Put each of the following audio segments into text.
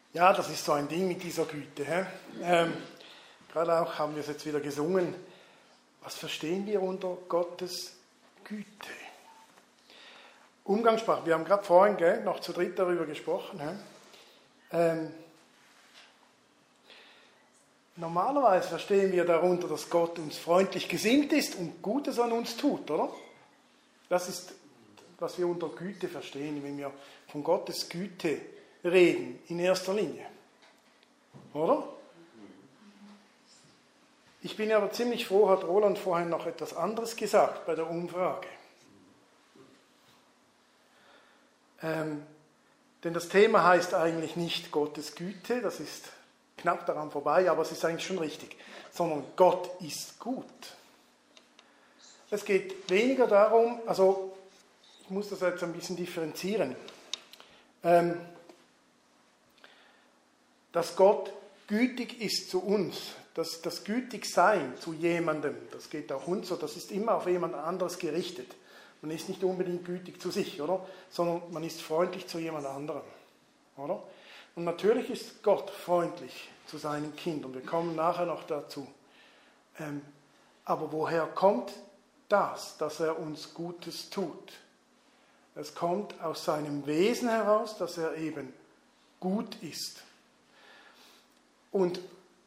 Ja, das ist so ein Ding mit dieser Güte. Gerade auch haben wir es jetzt wieder gesungen. Was verstehen wir unter Gottes Güte? Umgangssprache. Wir haben gerade vorhin noch zu dritt darüber gesprochen. Normalerweise verstehen wir darunter, dass Gott uns freundlich gesinnt ist und Gutes an uns tut, oder? Das ist, was wir unter Güte verstehen, wenn wir von Gottes Güte reden, in erster Linie. Oder? Ich bin aber ziemlich froh, hat Roland vorhin noch etwas anderes gesagt bei der Umfrage. Denn das Thema heißt eigentlich nicht Gottes Güte, das ist knapp daran vorbei, aber es ist eigentlich schon richtig, sondern Gott ist gut. Es geht weniger darum, also ich muss das jetzt ein bisschen differenzieren, dass Gott gütig ist zu uns, dass das Gütigsein zu jemandem, das geht auch uns so, das ist immer auf jemand anderes gerichtet. Man ist nicht unbedingt gütig zu sich, oder? Sondern man ist freundlich zu jemand anderem, oder? Und natürlich ist Gott freundlich zu seinen Kindern. Wir kommen nachher noch dazu. Aber woher kommt das, dass er uns Gutes tut? Es kommt aus seinem Wesen heraus, dass er eben gut ist. Und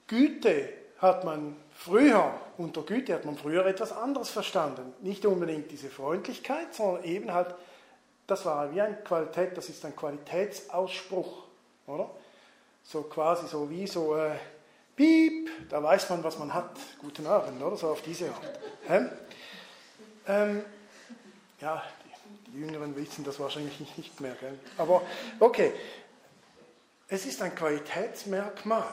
unter Güte hat man früher etwas anderes verstanden. Nicht unbedingt diese Freundlichkeit, sondern eben halt, das war wie eine Qualität, das ist ein Qualitätsausspruch, oder? So quasi so wie so, piep, da weiß man, was man hat. Guten Abend, oder? So auf diese Art. Ja, die Jüngeren wissen das wahrscheinlich nicht mehr, gell? Aber okay, es ist ein Qualitätsmerkmal.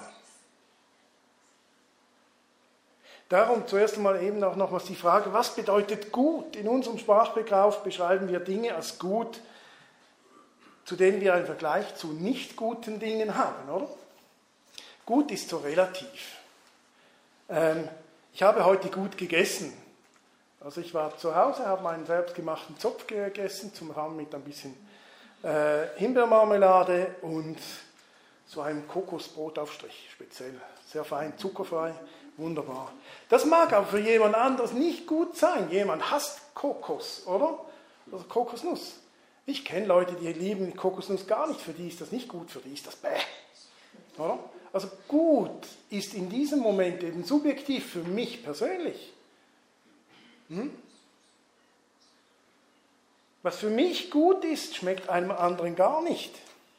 Darum zuerst einmal eben auch nochmals die Frage, was bedeutet gut? In unserem Sprachgebrauch beschreiben wir Dinge als gut, zu denen wir einen Vergleich zu nicht guten Dingen haben, oder? Gut ist so relativ. Ich habe heute gut gegessen. Also ich war zu Hause, habe meinen selbstgemachten Zopf gegessen, zum Rahmen mit ein bisschen Himbeermarmelade und so einem Kokosbrotaufstrich, speziell. Sehr fein, zuckerfrei, wunderbar. Das mag aber für jemand anderes nicht gut sein. Jemand hasst Kokos, oder? Also Kokosnuss. Ich kenne Leute, die lieben Kokosnuss gar nicht. Für die ist das nicht gut, für die ist das bäh. Oder? Also gut ist in diesem Moment eben subjektiv für mich persönlich. Was für mich gut ist, schmeckt einem anderen gar nicht.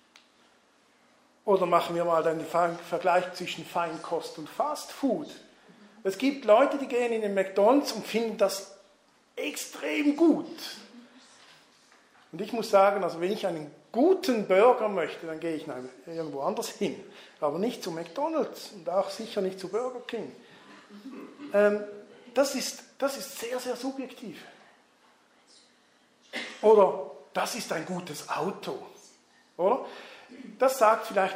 Oder machen wir mal den Vergleich zwischen Feinkost und Fast Food. Es gibt Leute, die gehen in den McDonald's und finden das extrem gut. Und ich muss sagen, also wenn ich einen guten Burger möchte, dann gehe ich irgendwo anders hin. Aber nicht zu McDonald's und auch sicher nicht zu Burger King. Das ist sehr, sehr subjektiv. Oder das ist ein gutes Auto. Oder? Das sagt vielleicht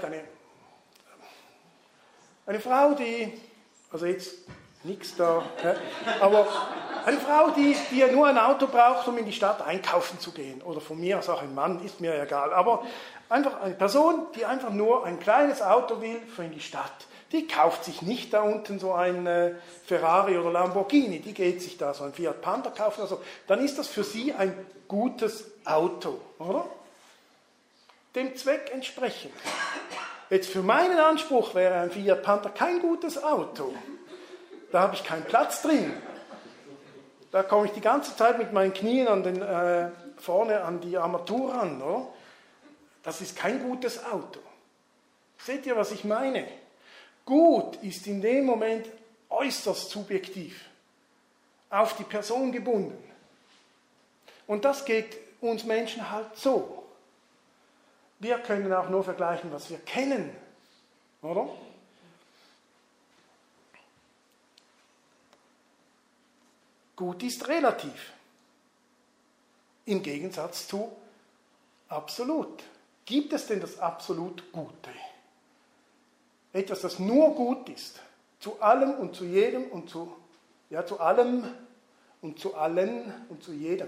eine Frau, die, also jetzt nichts da, aber eine Frau, die ja nur ein Auto braucht, um in die Stadt einkaufen zu gehen. Oder von mir aus auch ein Mann, ist mir egal. Aber einfach eine Person, die einfach nur ein kleines Auto will für in die Stadt. Die kauft sich nicht da unten so ein Ferrari oder Lamborghini. Die geht sich da so ein Fiat Panda kaufen oder so. Dann ist das für sie ein gutes Auto, oder? Dem Zweck entsprechend. Jetzt für meinen Anspruch wäre ein Fiat Panda kein gutes Auto. Da habe ich keinen Platz drin. Da komme ich die ganze Zeit mit meinen Knien vorne an die Armatur ran. Oder? Das ist kein gutes Auto. Seht ihr, was ich meine? Gut ist in dem Moment äußerst subjektiv, auf die Person gebunden. Und das geht uns Menschen halt so. Wir können auch nur vergleichen, was wir kennen, oder? Gut ist relativ. Im Gegensatz zu absolut. Gibt es denn das absolut Gute? Etwas, das nur gut ist. Zu allem und zu jedem und zu allem und zu allen und zu jedem.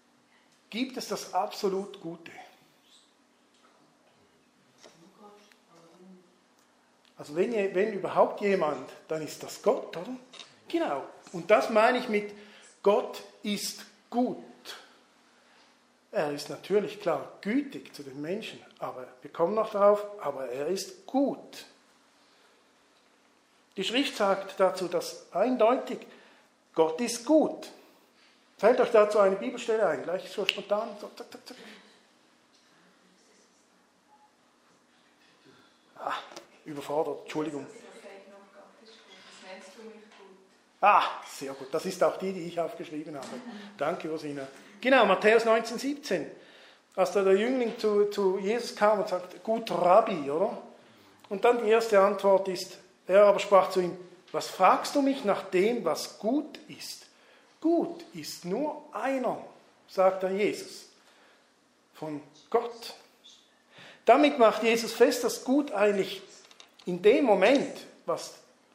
Gibt es das absolut Gute? Also wenn überhaupt jemand, dann ist das Gott, oder? Genau. Und das meine ich mit Gott ist gut. Er ist natürlich klar gütig zu den Menschen, aber wir kommen noch darauf, aber er ist gut. Die Schrift sagt dazu das eindeutig, Gott ist gut. Fällt euch dazu eine Bibelstelle ein, gleich so spontan, so, zack, zack, zack. Überfordert, Entschuldigung. Sehr gut. Das ist auch die ich aufgeschrieben habe. Danke, Rosina. Genau, Matthäus 19,17. Als da der Jüngling zu Jesus kam und sagt, guter Rabbi, oder? Und dann die erste Antwort ist, er aber sprach zu ihm, was fragst du mich nach dem, was gut ist? Gut ist nur einer, sagt der Jesus, von Gott. Damit macht Jesus fest, dass gut eigentlich in dem Moment, was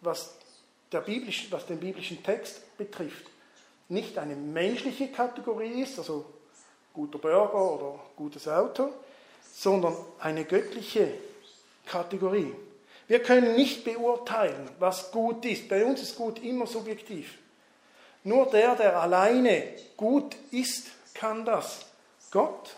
den biblischen Text betrifft, nicht eine menschliche Kategorie ist, also guter Burger oder gutes Auto, sondern eine göttliche Kategorie. Wir können nicht beurteilen, was gut ist. Bei uns ist gut immer subjektiv. Nur der alleine gut ist, kann das. Gott.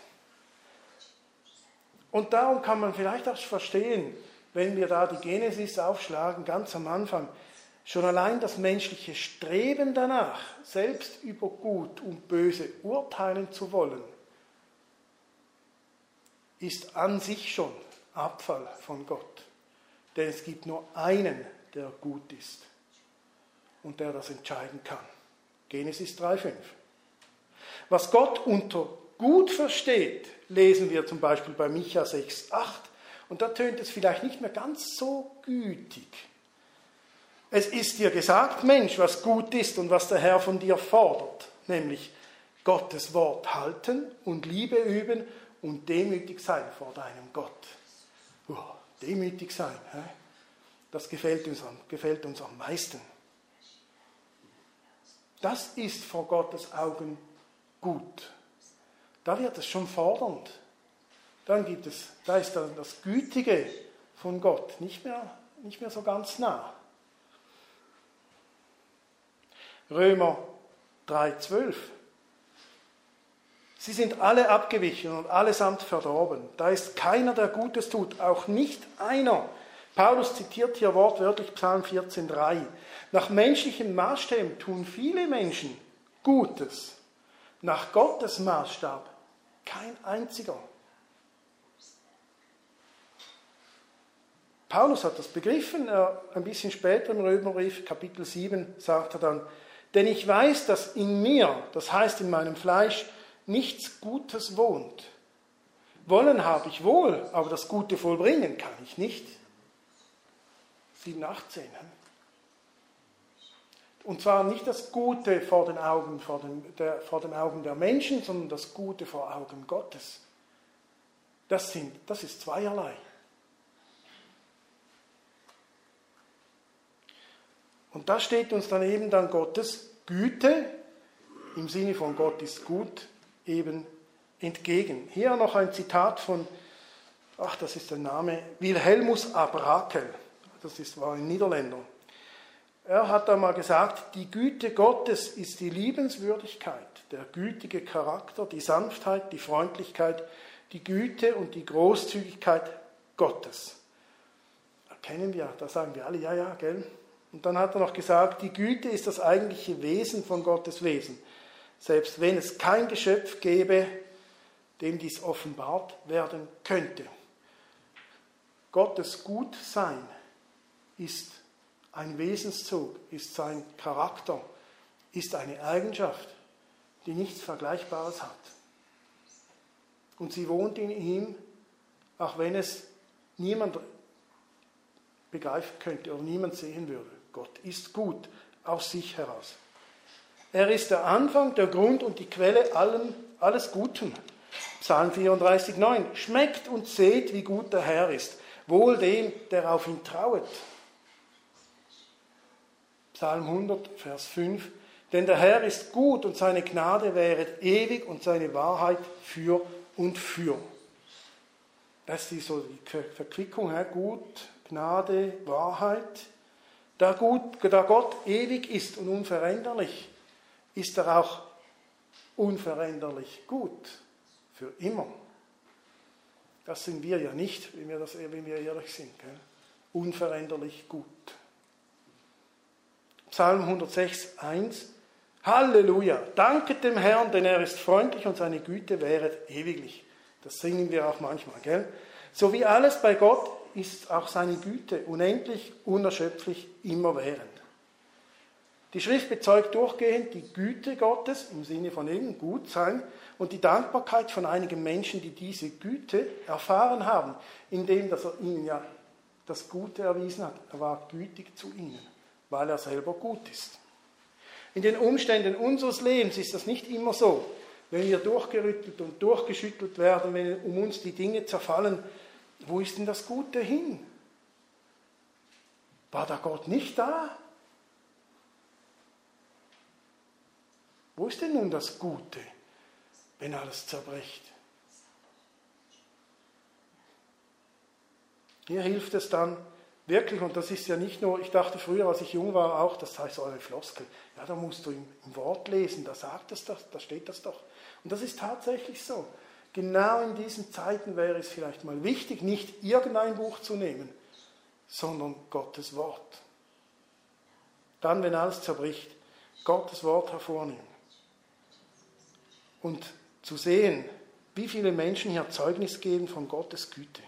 Und darum kann man vielleicht auch verstehen, wenn wir da die Genesis aufschlagen, ganz am Anfang, schon allein das menschliche Streben danach, selbst über Gut und Böse urteilen zu wollen, ist an sich schon Abfall von Gott. Denn es gibt nur einen, der gut ist und der das entscheiden kann. Genesis 3,5. Was Gott unter gut versteht, lesen wir zum Beispiel bei Micha 6,8. Und da tönt es vielleicht nicht mehr ganz so gütig. Es ist dir gesagt, Mensch, was gut ist und was der Herr von dir fordert, nämlich Gottes Wort halten und Liebe üben und demütig sein vor deinem Gott. Demütig sein, das gefällt uns am meisten. Das ist vor Gottes Augen gut. Da wird es schon fordernd. Da ist dann das Gütige von Gott nicht mehr so ganz nah. Römer 3,12. Sie sind alle abgewichen und allesamt verdorben. Da ist keiner, der Gutes tut, auch nicht einer. Paulus zitiert hier wortwörtlich Psalm 14,3. Nach menschlichen Maßstäben tun viele Menschen Gutes. Nach Gottes Maßstab kein einziger. Paulus hat das begriffen. Ein bisschen später im Römerbrief, Kapitel 7, sagt er dann, denn ich weiß, dass in mir, das heißt in meinem Fleisch, nichts Gutes wohnt. Wollen habe ich wohl, aber das Gute vollbringen kann ich nicht. 7,18. Und zwar nicht das Gute vor den Augen der Menschen, sondern das Gute vor Augen Gottes. Das ist zweierlei. Und da steht uns dann eben Gottes Güte, im Sinne von Gott ist gut, eben entgegen. Hier noch ein Zitat von, das ist der Name, Wilhelmus Abrakel. War ein Niederländer. Er hat einmal gesagt, die Güte Gottes ist die Liebenswürdigkeit, der gütige Charakter, die Sanftheit, die Freundlichkeit, die Güte und die Großzügigkeit Gottes. Das kennen wir, da sagen wir alle, ja, gell? Und dann hat er noch gesagt, die Güte ist das eigentliche Wesen von Gottes Wesen. Selbst wenn es kein Geschöpf gäbe, dem dies offenbart werden könnte. Gottes Gutsein ist ein Wesenszug, ist sein Charakter, ist eine Eigenschaft, die nichts Vergleichbares hat. Und sie wohnt in ihm, auch wenn es niemand begreifen könnte oder niemand sehen würde. Gott ist gut aus sich heraus. Er ist der Anfang, der Grund und die Quelle alles Guten. Psalm 34,9. Schmeckt und seht, wie gut der Herr ist. Wohl dem, der auf ihn trauet. Psalm 100, Vers 5. Denn der Herr ist gut und seine Gnade währet ewig und seine Wahrheit für und für. Das ist so die Verquickung, gut, Gnade, Wahrheit. Da Gott ewig ist und unveränderlich, ist er auch unveränderlich gut für immer. Das sind wir ja nicht, wenn wir ehrlich sind. Gell? Unveränderlich gut. Psalm 106, 1. Halleluja, danket dem Herrn, denn er ist freundlich und seine Güte währet ewiglich. Das singen wir auch manchmal, gell? So wie alles bei Gott ist auch seine Güte unendlich, unerschöpflich, immerwährend. Die Schrift bezeugt durchgehend die Güte Gottes im Sinne von eben Gutsein und die Dankbarkeit von einigen Menschen, die diese Güte erfahren haben, indem dass er ihnen ja das Gute erwiesen hat. Er war gütig zu ihnen, weil er selber gut ist. In den Umständen unseres Lebens ist das nicht immer so. Wenn wir durchgerüttelt und durchgeschüttelt werden, wenn um uns die Dinge zerfallen, wo ist denn das Gute hin? War da Gott nicht da? Wo ist denn nun das Gute, wenn alles zerbricht? Hier hilft es dann wirklich, und das ist ja nicht nur, ich dachte früher, als ich jung war, auch, das heißt so eine Floskel, ja, da musst du im Wort lesen, da sagt es das, da steht das doch. Und das ist tatsächlich so. Genau in diesen Zeiten wäre es vielleicht mal wichtig, nicht irgendein Buch zu nehmen, sondern Gottes Wort. Dann, wenn alles zerbricht, Gottes Wort hervornehmen. Und zu sehen, wie viele Menschen hier Zeugnis geben von Gottes Güte.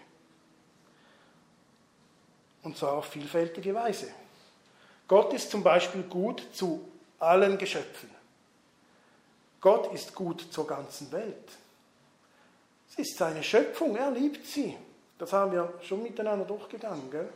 Und zwar auf vielfältige Weise. Gott ist zum Beispiel gut zu allen Geschöpfen. Gott ist gut zur ganzen Welt. Es ist seine Schöpfung, er liebt sie. Das haben wir schon miteinander durchgegangen. Gell?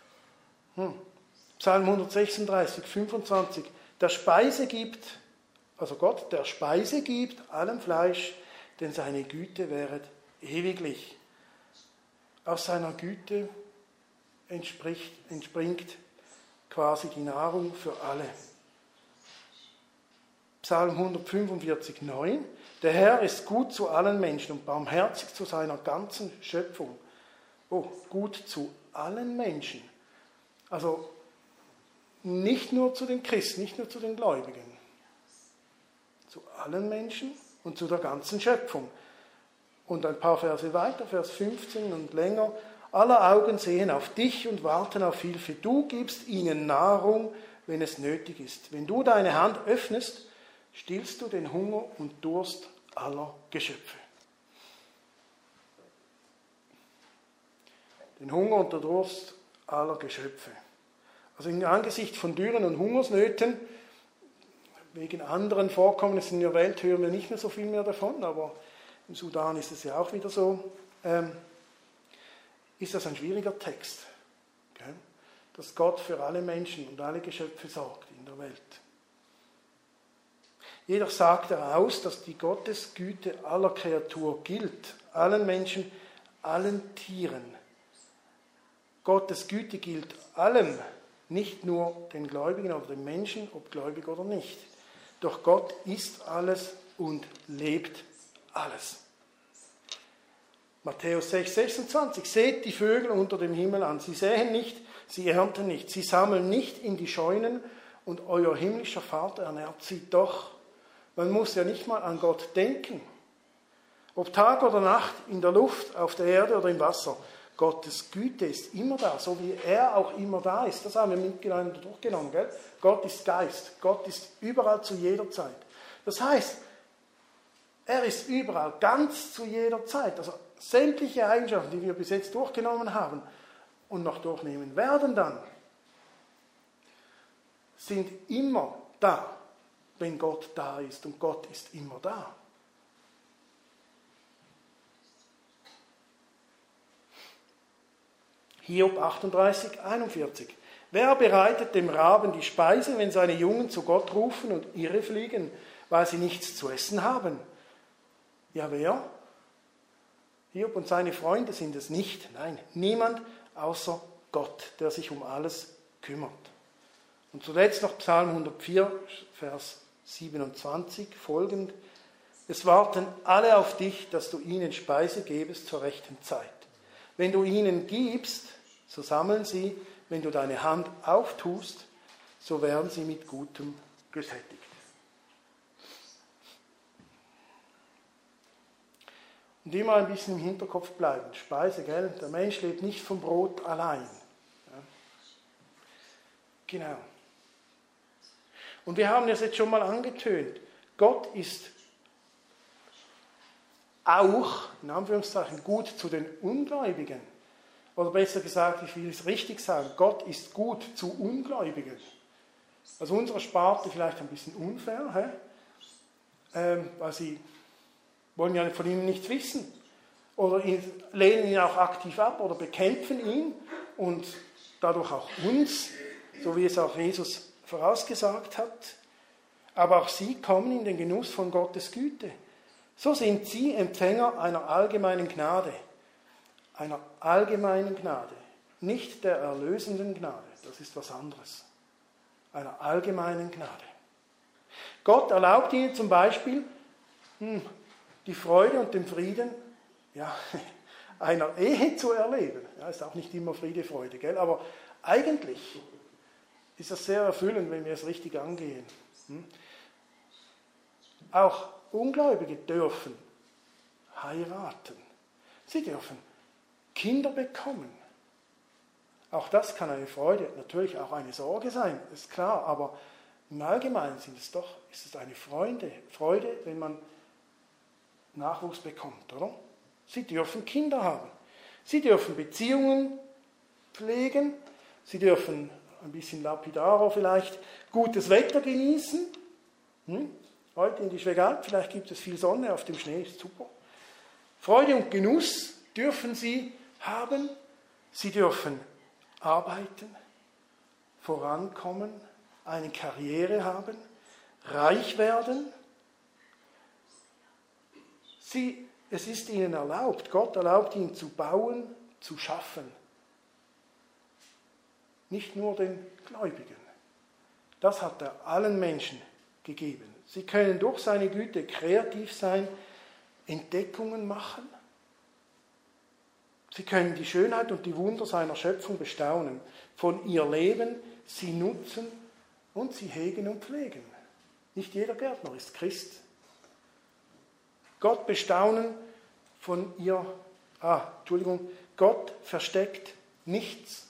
Psalm 136, 25. Der Speise gibt, also Gott, der Speise gibt allem Fleisch, denn seine Güte wäret ewiglich. Aus seiner Güte entspringt quasi die Nahrung für alle. Psalm 145, 9. Der Herr ist gut zu allen Menschen und barmherzig zu seiner ganzen Schöpfung. Oh, gut zu allen Menschen. Also nicht nur zu den Christen, nicht nur zu den Gläubigen. Zu allen Menschen und zu der ganzen Schöpfung. Und ein paar Verse weiter, Vers 15 und länger. Aller Augen sehen auf dich und warten auf Hilfe. Du gibst ihnen Nahrung, wenn es nötig ist. Wenn du deine Hand öffnest, stillst du den Hunger und Durst aller Geschöpfe. Den Hunger und der Durst aller Geschöpfe. Also im Angesicht von Dürren und Hungersnöten, wegen anderen Vorkommnissen in der Welt hören wir nicht mehr so viel mehr davon, aber im Sudan ist es ja auch wieder so, ist das ein schwieriger Text, okay? Dass Gott für alle Menschen und alle Geschöpfe sorgt in der Welt. Jedoch sagt er aus, dass die Gottesgüte aller Kreatur gilt, allen Menschen, allen Tieren. Gottes Güte gilt allem, nicht nur den Gläubigen oder den Menschen, ob gläubig oder nicht. Doch Gott ist alles und lebt alles. Matthäus 6, 26. Seht die Vögel unter dem Himmel an. Sie säen nicht, sie ernten nicht, sie sammeln nicht in die Scheunen und euer himmlischer Vater ernährt sie doch. Man muss ja nicht mal an Gott denken. Ob Tag oder Nacht, in der Luft, auf der Erde oder im Wasser. Gottes Güte ist immer da, so wie er auch immer da ist. Das haben wir miteinander durchgenommen. Gell? Gott ist Geist. Gott ist überall zu jeder Zeit. Das heißt, er ist überall, ganz zu jeder Zeit. Also sämtliche Eigenschaften, die wir bis jetzt durchgenommen haben und noch durchnehmen werden dann, sind immer da, wenn Gott da ist. Und Gott ist immer da. Hiob 38, 41. Wer bereitet dem Raben die Speise, wenn seine Jungen zu Gott rufen und irre fliegen, weil sie nichts zu essen haben? Ja, wer? Hiob und seine Freunde sind es nicht. Nein, niemand außer Gott, der sich um alles kümmert. Und zuletzt noch Psalm 104, Vers 27, folgend. Es warten alle auf dich, dass du ihnen Speise gebest zur rechten Zeit. Wenn du ihnen gibst, so sammeln sie, wenn du deine Hand auftust, so werden sie mit Gutem gesättigt. Und immer ein bisschen im Hinterkopf bleiben. Speise, gell? Der Mensch lebt nicht vom Brot allein. Ja. Genau. Und wir haben es jetzt schon mal angetönt. Gott ist auch, in Anführungszeichen, gut zu den Ungläubigen. Oder besser gesagt, ich will es richtig sagen, Gott ist gut zu Ungläubigen. Also unsere Sparte vielleicht ein bisschen unfair, weil sie wollen ja von ihm nichts wissen. Oder lehnen ihn auch aktiv ab oder bekämpfen ihn und dadurch auch uns, so wie es auch Jesus vorausgesagt hat. Aber auch sie kommen in den Genuss von Gottes Güte. So sind sie Empfänger einer allgemeinen Gnade. Einer allgemeinen Gnade. Nicht der erlösenden Gnade. Das ist was anderes. Einer allgemeinen Gnade. Gott erlaubt ihnen zum Beispiel die Freude und den Frieden einer Ehe zu erleben. Ja, ist auch nicht immer Friede, Freude, gell? Aber eigentlich ist das sehr erfüllend, wenn wir es richtig angehen. Auch Ungläubige dürfen heiraten. Sie dürfen Kinder bekommen. Auch das kann eine Freude, natürlich auch eine Sorge sein, ist klar, aber im Allgemeinen ist es eine Freude, wenn man Nachwuchs bekommt, oder? Sie dürfen Kinder haben. Sie dürfen Beziehungen pflegen. Sie dürfen ein bisschen lapidarer vielleicht gutes Wetter genießen. Heute in die Schweiz, vielleicht gibt es viel Sonne auf dem Schnee, ist super. Freude und Genuss dürfen sie haben. Sie dürfen arbeiten, vorankommen, eine Karriere haben, reich werden. Es ist ihnen erlaubt, Gott erlaubt ihnen zu bauen, zu schaffen. Nicht nur den Gläubigen. Das hat er allen Menschen gegeben. Sie können durch seine Güte kreativ sein, Entdeckungen machen. Sie können die Schönheit und die Wunder seiner Schöpfung bestaunen, von ihr leben, sie nutzen und sie hegen und pflegen. Nicht jeder Gärtner ist Christ. Gott bestaunen von ihr, Gott versteckt nichts.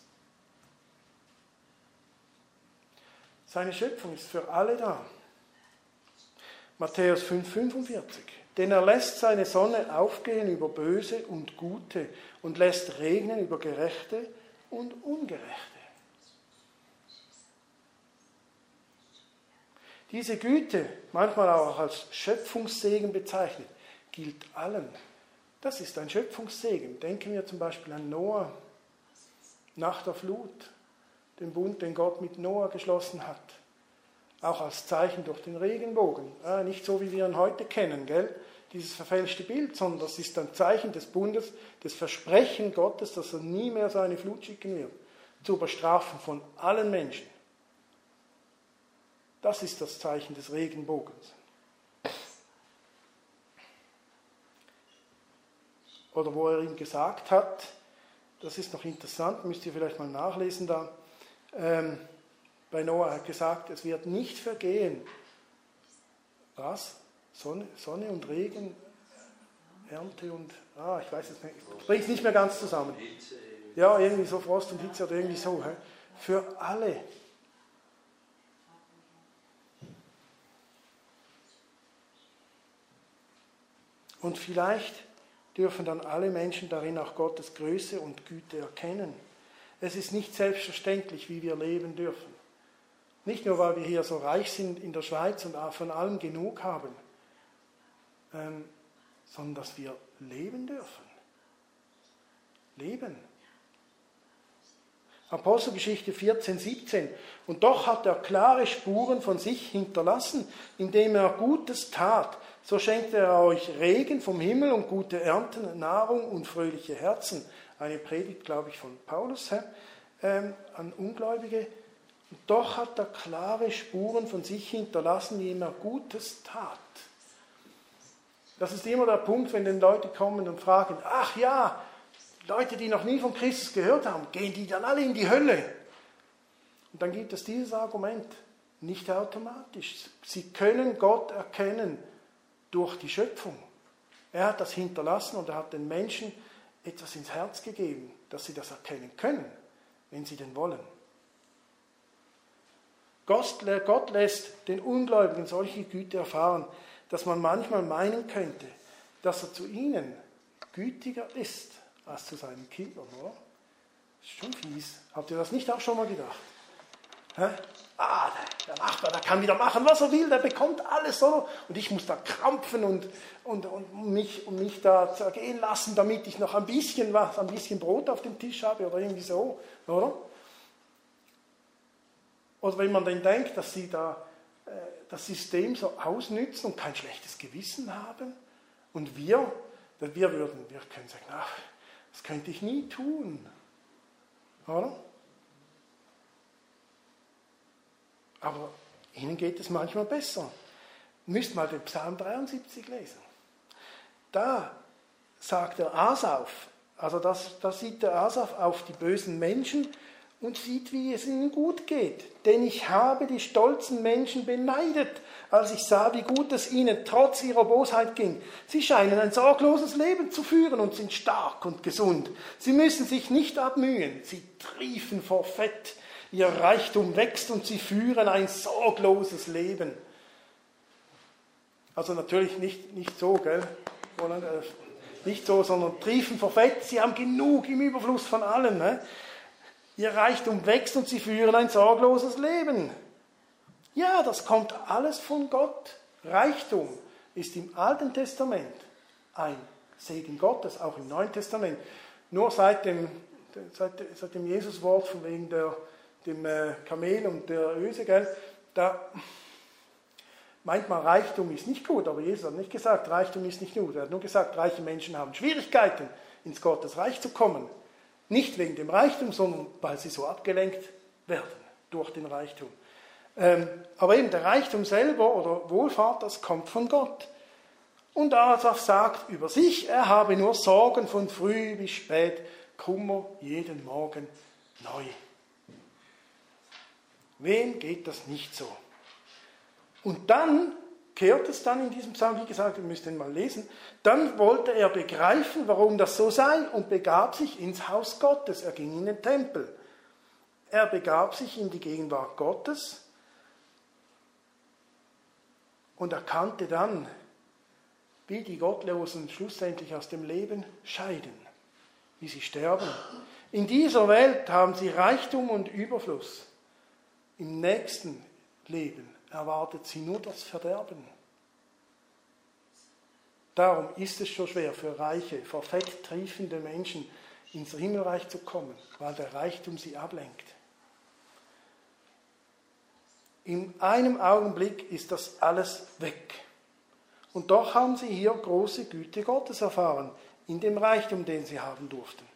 Seine Schöpfung ist für alle da. Matthäus 5,45. Denn er lässt seine Sonne aufgehen über Böse und Gute und lässt regnen über Gerechte und Ungerechte. Diese Güte, manchmal auch als Schöpfungssegen bezeichnet, gilt allen. Das ist ein Schöpfungssegen. Denken wir zum Beispiel an Noah nach der Flut, den Bund, den Gott mit Noah geschlossen hat. Auch als Zeichen durch den Regenbogen. Nicht so, wie wir ihn heute kennen, gell? Dieses verfälschte Bild, sondern das ist ein Zeichen des Bundes, des Versprechen Gottes, dass er nie mehr seine Flut schicken wird, zur Bestrafung von allen Menschen. Das ist das Zeichen des Regenbogens. Oder wo er ihm gesagt hat, das ist noch interessant, müsst ihr vielleicht mal nachlesen da, bei Noah hat gesagt, es wird nicht vergehen. Was? Sonne und Regen, Ernte und, ich weiß es nicht, ich bringe es nicht mehr ganz zusammen. Ja, irgendwie so Frost und Hitze oder irgendwie so. Für alle. Und vielleicht dürfen dann alle Menschen darin auch Gottes Größe und Güte erkennen. Es ist nicht selbstverständlich, wie wir leben dürfen. Nicht nur, weil wir hier so reich sind in der Schweiz und auch von allem genug haben, sondern dass wir leben dürfen. Leben. Apostelgeschichte 14, 17. Und doch hat er klare Spuren von sich hinterlassen, indem er Gutes tat. So schenkte er euch Regen vom Himmel und gute Ernten, Nahrung und fröhliche Herzen. Eine Predigt, glaube ich, von Paulus an Ungläubige. Und doch hat er klare Spuren von sich hinterlassen, indem er Gutes tat. Das ist immer der Punkt, wenn dann Leute kommen und fragen, ach ja, Leute, die noch nie von Christus gehört haben, gehen die dann alle in die Hölle? Und dann gibt es dieses Argument, nicht automatisch. Sie können Gott erkennen durch die Schöpfung. Er hat das hinterlassen und er hat den Menschen etwas ins Herz gegeben, dass sie das erkennen können, wenn sie denn wollen. Gott lässt den Ungläubigen solche Güte erfahren, dass man manchmal meinen könnte, dass er zu ihnen gütiger ist als zu seinen Kindern, oder? Das ist schon fies. Habt ihr das nicht auch schon mal gedacht? Hä? Der Nachbar, der kann wieder machen, was er will, der bekommt alles, oder? Und ich muss da krampfen und mich da zergehen lassen, damit ich noch ein bisschen Brot auf dem Tisch habe oder irgendwie so, oder? Oder wenn man dann denkt, dass sie da das System so ausnützen und kein schlechtes Gewissen haben und wir können sagen, ach, das könnte ich nie tun, oder? Aber ihnen geht es manchmal besser. Ihr müsst mal den Psalm 73 lesen. Da sagt der Asaf, also da sieht der Asaf auf die bösen Menschen und sieht, wie es ihnen gut geht. Denn ich habe die stolzen Menschen beneidet, als ich sah, wie gut es ihnen trotz ihrer Bosheit ging. Sie scheinen ein sorgloses Leben zu führen und sind stark und gesund. Sie müssen sich nicht abmühen, sie triefen vor Fett. Ihr Reichtum wächst und sie führen ein sorgloses Leben. Also natürlich nicht so, gell? Nicht so, sondern triefen vor Fett. Sie haben genug im Überfluss von allem. Ne? Ihr Reichtum wächst und sie führen ein sorgloses Leben. Ja, das kommt alles von Gott. Reichtum ist im Alten Testament ein Segen Gottes, auch im Neuen Testament. Nur seit dem Jesuswort von wegen dem Kamel und der Öse, gell, da meint man, Reichtum ist nicht gut, aber Jesus hat nicht gesagt, Reichtum ist nicht gut. Er hat nur gesagt, reiche Menschen haben Schwierigkeiten, ins Gottesreich zu kommen. Nicht wegen dem Reichtum, sondern weil sie so abgelenkt werden durch den Reichtum. Aber eben der Reichtum selber oder Wohlfahrt, das kommt von Gott. Und Asaf sagt über sich, er habe nur Sorgen von früh bis spät, Kummer jeden Morgen neu. Wem geht das nicht so? Und dann kehrt es dann in diesem Psalm, wie gesagt, ihr müsst ihn mal lesen, dann wollte er begreifen, warum das so sei und begab sich ins Haus Gottes. Er ging in den Tempel. Er begab sich in die Gegenwart Gottes und erkannte dann, wie die Gottlosen schlussendlich aus dem Leben scheiden, wie sie sterben. In dieser Welt haben sie Reichtum und Überfluss. Im nächsten Leben erwartet sie nur das Verderben. Darum ist es so schwer für reiche, vor Fett triefende Menschen ins Himmelreich zu kommen, weil der Reichtum sie ablenkt. In einem Augenblick ist das alles weg. Und doch haben sie hier große Güte Gottes erfahren, in dem Reichtum, den sie haben durften.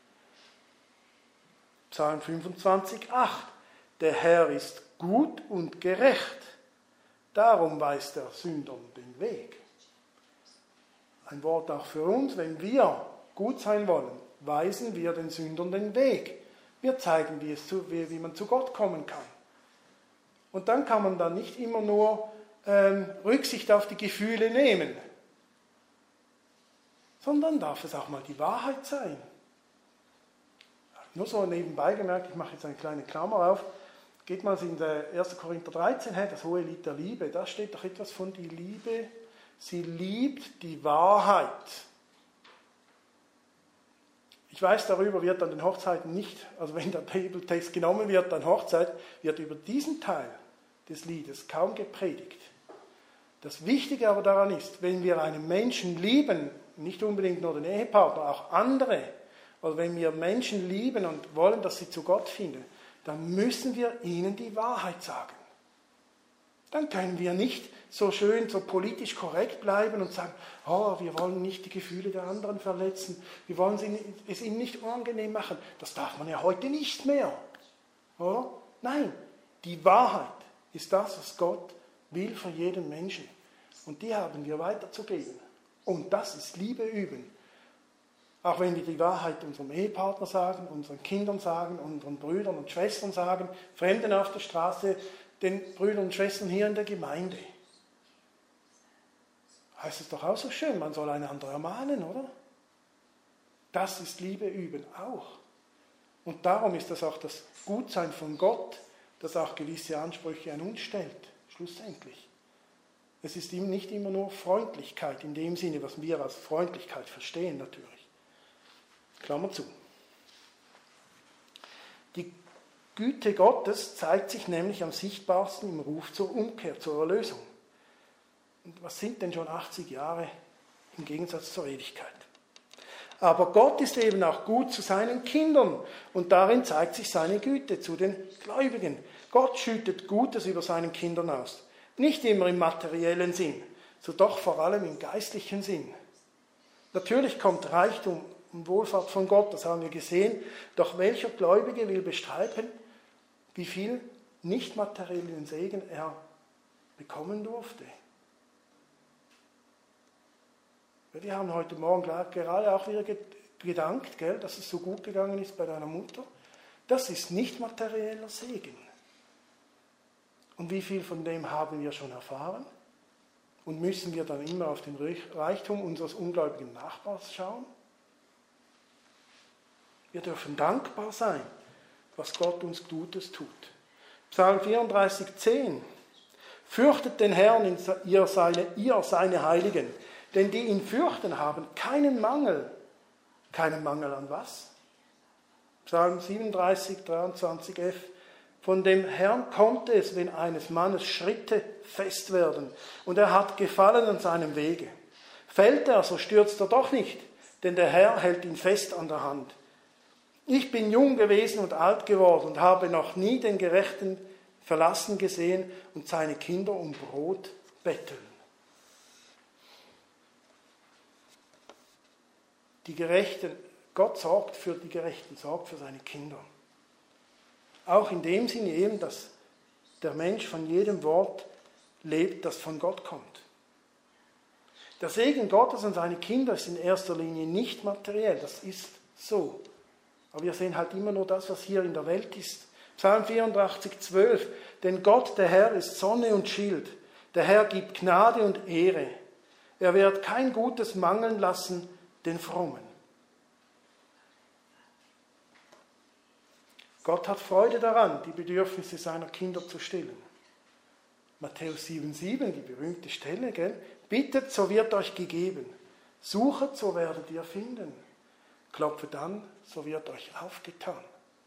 Psalm 25, 8. Der Herr ist gut und gerecht, darum weist er Sündern den Weg. Ein Wort auch für uns, wenn wir gut sein wollen, weisen wir den Sündern den Weg. Wir zeigen, wie man zu Gott kommen kann. Und dann kann man da nicht immer nur Rücksicht auf die Gefühle nehmen, sondern darf es auch mal die Wahrheit sein. Nur so nebenbei gemerkt, ich mache jetzt eine kleine Klammer auf, geht mal in der 1. Korinther 13, das hohe Lied der Liebe, da steht doch etwas von die Liebe, sie liebt die Wahrheit. Ich weiß, darüber wird an den Hochzeiten nicht, also wenn der Bibeltext genommen wird an Hochzeit, wird über diesen Teil des Liedes kaum gepredigt. Das Wichtige aber daran ist, wenn wir einen Menschen lieben, nicht unbedingt nur den Ehepartner, auch andere, oder wenn wir Menschen lieben und wollen, dass sie zu Gott finden, dann müssen wir ihnen die Wahrheit sagen. Dann können wir nicht so schön, so politisch korrekt bleiben und sagen, oh, wir wollen nicht die Gefühle der anderen verletzen, wir wollen es ihnen nicht unangenehm machen. Das darf man ja heute nicht mehr. Oder? Nein, die Wahrheit ist das, was Gott will für jeden Menschen. Und die haben wir weiterzugeben. Und das ist Liebe üben. Auch wenn wir die Wahrheit unserem Ehepartner sagen, unseren Kindern sagen, unseren Brüdern und Schwestern sagen, Fremden auf der Straße, den Brüdern und Schwestern hier in der Gemeinde. Heißt es doch auch so schön, man soll einander ermahnen, oder? Das ist Liebe üben auch. Und darum ist das auch das Gutsein von Gott, das auch gewisse Ansprüche an uns stellt, schlussendlich. Es ist ihm nicht immer nur Freundlichkeit in dem Sinne, was wir als Freundlichkeit verstehen natürlich. Klammer zu. Die Güte Gottes zeigt sich nämlich am sichtbarsten im Ruf zur Umkehr, zur Erlösung. Und was sind denn schon 80 Jahre im Gegensatz zur Ewigkeit? Aber Gott ist eben auch gut zu seinen Kindern und darin zeigt sich seine Güte zu den Gläubigen. Gott schüttet Gutes über seinen Kindern aus. Nicht immer im materiellen Sinn, so doch vor allem im geistlichen Sinn. Natürlich kommt Reichtum und Wohlfahrt von Gott, das haben wir gesehen, doch welcher Gläubige will bestreiten, wie viel nicht materiellen Segen er bekommen durfte? Wir haben heute Morgen gerade auch wieder gedankt, gell, dass es so gut gegangen ist bei deiner Mutter. Das ist nicht materieller Segen. Und wie viel von dem haben wir schon erfahren? Und müssen wir dann immer auf den Reichtum unseres ungläubigen Nachbars schauen? Wir dürfen dankbar sein, was Gott uns Gutes tut. Psalm 34,10. Fürchtet den Herrn, ihr seine Heiligen, denn die ihn fürchten, haben keinen Mangel. Keinen Mangel an was? Psalm 37,23f. Von dem Herrn kommt es, wenn eines Mannes Schritte fest werden, und er hat Gefallen an seinem Wege. Fällt er, so stürzt er doch nicht, denn der Herr hält ihn fest an der Hand. Ich bin jung gewesen und alt geworden und habe noch nie den Gerechten verlassen gesehen und seine Kinder um Brot betteln. Die Gerechten, Gott sorgt für die Gerechten, sorgt für seine Kinder. Auch in dem Sinne eben, dass der Mensch von jedem Wort lebt, das von Gott kommt. Der Segen Gottes an seine Kinder ist in erster Linie nicht materiell, das ist so. Aber wir sehen halt immer nur das, was hier in der Welt ist. Psalm 84,12. Denn Gott, der Herr, ist Sonne und Schild. Der Herr gibt Gnade und Ehre. Er wird kein Gutes mangeln lassen den Frommen. Gott hat Freude daran, die Bedürfnisse seiner Kinder zu stillen. Matthäus 7,7, die berühmte Stelle, gell? Bittet, so wird euch gegeben. Suchet, so werdet ihr finden. Klopfet an, so wird euch aufgetan.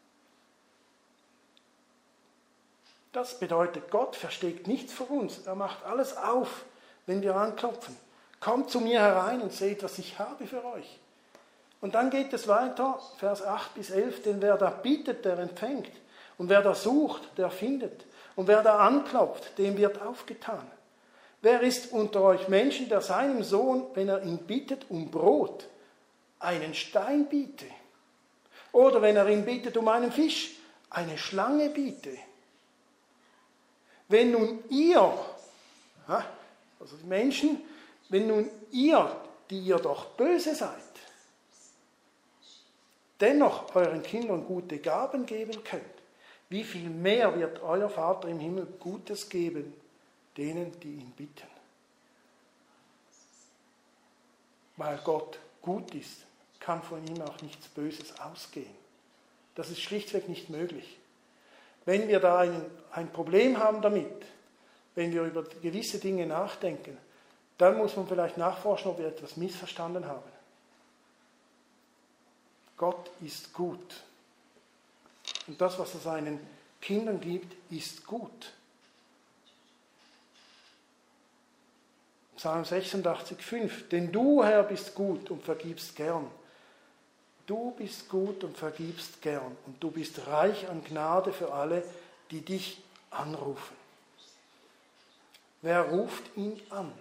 Das bedeutet, Gott versteckt nichts vor uns. Er macht alles auf, wenn wir anklopfen. Kommt zu mir herein und seht, was ich habe für euch. Und dann geht es weiter, Vers 8 bis 11, denn wer da bittet, der empfängt. Und wer da sucht, der findet. Und wer da anklopft, dem wird aufgetan. Wer ist unter euch Menschen, der seinem Sohn, wenn er ihn bittet um Brot, einen Stein biete? Oder wenn er ihn bittet um einen Fisch, eine Schlange biete? Wenn nun ihr, also die Menschen, wenn nun ihr, die ihr doch böse seid, dennoch euren Kindern gute Gaben geben könnt, wie viel mehr wird euer Vater im Himmel Gutes geben, denen, die ihn bitten. Weil Gott gut ist, kann von ihm auch nichts Böses ausgehen. Das ist schlichtweg nicht möglich. Wenn wir da ein Problem haben damit, wenn wir über gewisse Dinge nachdenken, dann muss man vielleicht nachforschen, ob wir etwas missverstanden haben. Gott ist gut. Und das, was er seinen Kindern gibt, ist gut. Psalm 86,5. Denn du, Herr, bist gut und vergibst gern. Du bist gut und vergibst gern. Und du bist reich an Gnade für alle, die dich anrufen. Wer ruft ihn an?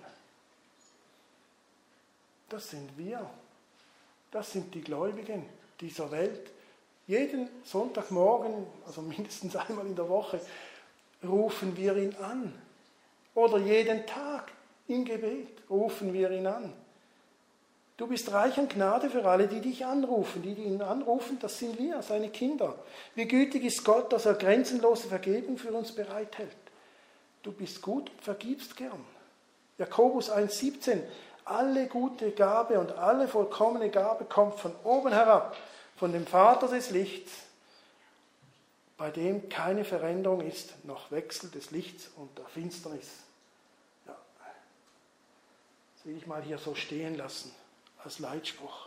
Das sind wir. Das sind die Gläubigen dieser Welt. Jeden Sonntagmorgen, also mindestens einmal in der Woche, rufen wir ihn an. Oder jeden Tag im Gebet rufen wir ihn an. Du bist reich an Gnade für alle, die dich anrufen. Die ihn anrufen, das sind wir, seine Kinder. Wie gütig ist Gott, dass er grenzenlose Vergebung für uns bereithält. Du bist gut und vergibst gern. Jakobus 1,17. Alle gute Gabe und alle vollkommene Gabe kommt von oben herab, von dem Vater des Lichts, bei dem keine Veränderung ist, noch Wechsel des Lichts und der Finsternis. Ja. Das will ich mal hier so stehen lassen, als Leitspruch.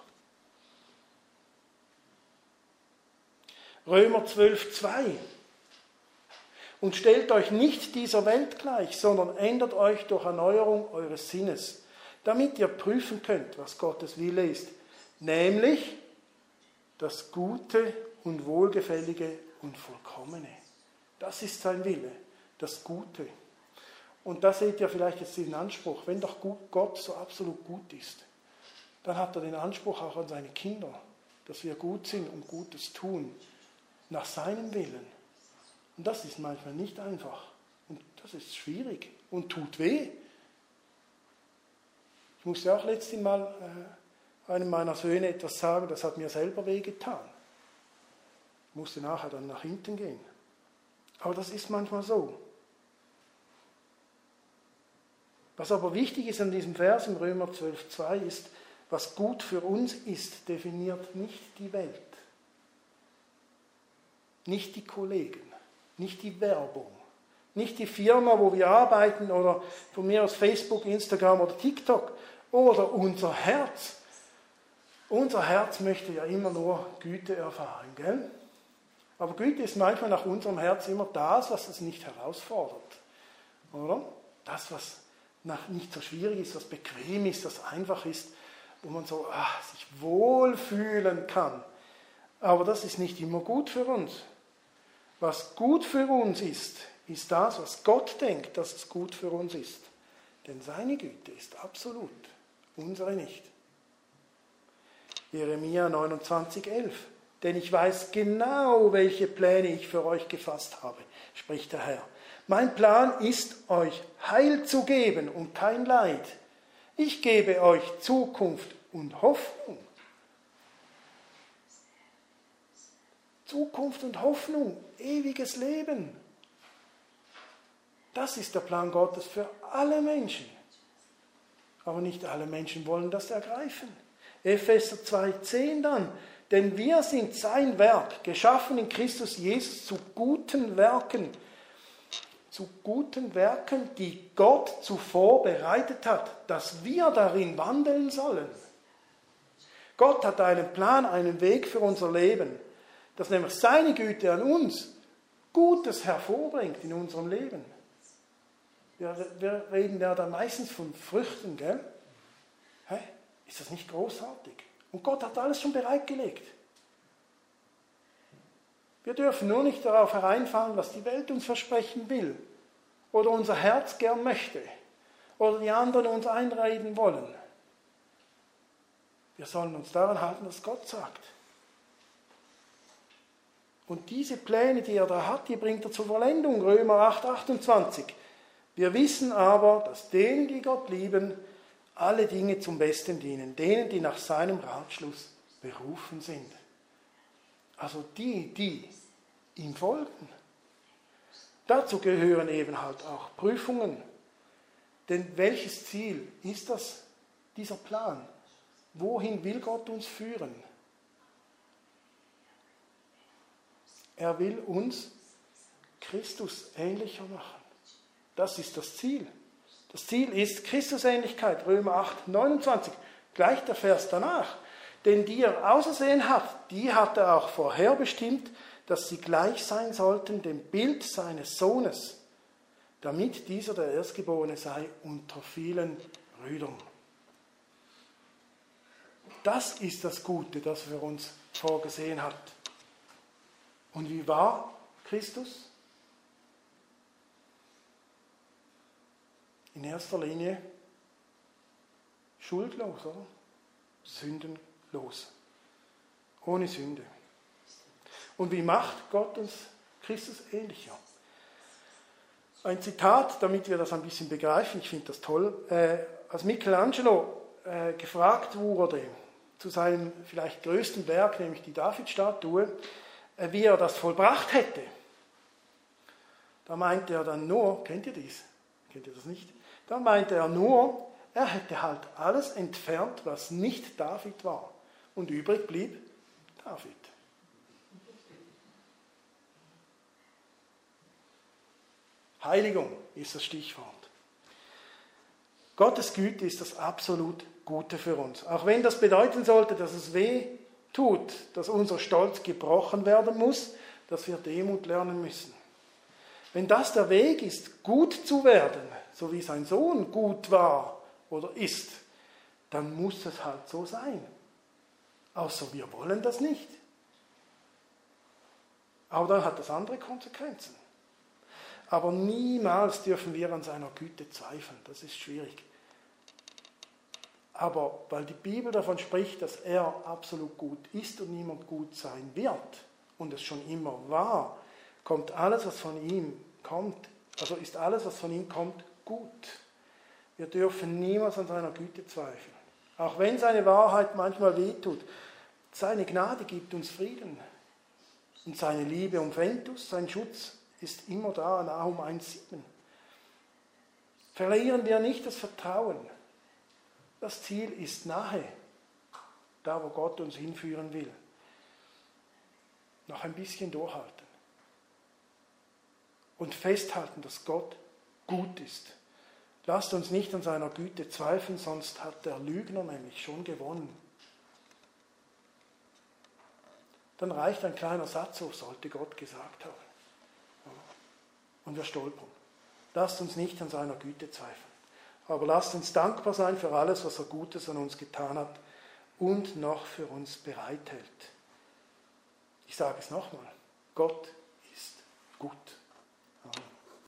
Römer 12,2. Und stellt euch nicht dieser Welt gleich, sondern ändert euch durch Erneuerung eures Sinnes, damit ihr prüfen könnt, was Gottes Wille ist, nämlich das Gute und Wohlgefällige und Vollkommene. Das ist sein Wille, das Gute. Und da seht ihr vielleicht jetzt den Anspruch, wenn doch Gott so absolut gut ist, dann hat er den Anspruch auch an seine Kinder, dass wir gut sind und Gutes tun, nach seinem Willen. Und das ist manchmal nicht einfach. Und das ist schwierig und tut weh. Ich musste auch letztens mal einem meiner Söhne etwas sagen, das hat mir selber wehgetan. Ich musste nachher dann nach hinten gehen. Aber das ist manchmal so. Was aber wichtig ist an diesem Vers im Römer 12,2 ist, was gut für uns ist, definiert nicht die Welt. Nicht die Kollegen, nicht die Werbung, nicht die Firma, wo wir arbeiten oder von mir aus Facebook, Instagram oder TikTok oder unser Herz. Unser Herz möchte ja immer nur Güte erfahren, gell? Aber Güte ist manchmal nach unserem Herz immer das, was es nicht herausfordert, oder? Das, was nicht so schwierig ist, was bequem ist, was einfach ist, wo man so sich wohlfühlen kann. Aber das ist nicht immer gut für uns. Was gut für uns ist, ist das, was Gott denkt, dass es gut für uns ist. Denn seine Güte ist absolut, unsere nicht. Jeremia 29,11. Denn ich weiß genau, welche Pläne ich für euch gefasst habe, spricht der Herr. Mein Plan ist, euch Heil zu geben und kein Leid. Ich gebe euch Zukunft und Hoffnung. Zukunft und Hoffnung, ewiges Leben. Das ist der Plan Gottes für alle Menschen. Aber nicht alle Menschen wollen das ergreifen. Epheser 2,10 dann. Denn wir sind sein Werk, geschaffen in Christus Jesus zu guten Werken, die Gott zuvor bereitet hat, dass wir darin wandeln sollen. Gott hat einen Plan, einen Weg für unser Leben, dass nämlich seine Güte an uns Gutes hervorbringt in unserem Leben. Wir reden ja da meistens von Früchten, gell? Hä? Ist das nicht großartig? Und Gott hat alles schon bereitgelegt. Wir dürfen nur nicht darauf hereinfallen, was die Welt uns versprechen will oder unser Herz gern möchte oder die anderen uns einreden wollen. Wir sollen uns daran halten, was Gott sagt. Und diese Pläne, die er da hat, die bringt er zur Vollendung. Römer 8,28. Wir wissen aber, dass denen, die Gott lieben, alle Dinge zum Besten dienen, denen, die nach seinem Ratschluss berufen sind. Also die ihm folgen. Dazu gehören eben halt auch Prüfungen. Denn welches Ziel ist das, dieser Plan? Wohin will Gott uns führen? Er will uns Christus ähnlicher machen. Das ist das Ziel. Das Ziel ist Christusähnlichkeit, Römer 8, 29, gleich der Vers danach. Denn die er ausersehen hat, die hat er auch vorherbestimmt, dass sie gleich sein sollten dem Bild seines Sohnes, damit dieser der Erstgeborene sei unter vielen Brüdern. Das ist das Gute, das er für uns vorgesehen hat. Und wie war Christus? In erster Linie schuldlos, oder? Sündenlos. Ohne Sünde. Und wie macht Gott uns Christus ähnlicher? Ein Zitat, damit wir das ein bisschen begreifen, ich finde das toll. Als Michelangelo gefragt wurde, zu seinem vielleicht größten Werk, nämlich die Davidstatue, wie er das vollbracht hätte. Da meinte er dann nur, kennt ihr dies? Kennt ihr das nicht? Da meinte er nur, er hätte halt alles entfernt, was nicht David war. Und übrig blieb David. Heiligung ist das Stichwort. Gottes Güte ist das absolut Gute für uns. Auch wenn das bedeuten sollte, dass es weh tut, dass unser Stolz gebrochen werden muss, dass wir Demut lernen müssen. Wenn das der Weg ist, gut zu werden, so wie sein Sohn gut war oder ist, dann muss es halt so sein. Außer wir wollen das nicht. Aber dann hat das andere Konsequenzen. Aber niemals dürfen wir an seiner Güte zweifeln. Das ist schwierig. Aber weil die Bibel davon spricht, dass er absolut gut ist und niemand gut sein wird und es schon immer war, kommt alles, was von ihm kommt, also ist alles, was von ihm kommt, gut. Wir dürfen niemals an seiner Güte zweifeln. Auch wenn seine Wahrheit manchmal wehtut. Seine Gnade gibt uns Frieden. Und seine Liebe umfängt uns, sein Schutz ist immer da, Nahum 1,7. Verlieren wir nicht das Vertrauen. Das Ziel ist nahe, da wo Gott uns hinführen will. Noch ein bisschen durchhalten. Und festhalten, dass Gott gut ist. Lasst uns nicht an seiner Güte zweifeln, sonst hat der Lügner nämlich schon gewonnen. Dann reicht ein kleiner Satz, so sollte Gott gesagt haben. Und wir stolpern. Lasst uns nicht an seiner Güte zweifeln. Aber lasst uns dankbar sein für alles, was er Gutes an uns getan hat und noch für uns bereithält. Ich sage es nochmal. Gott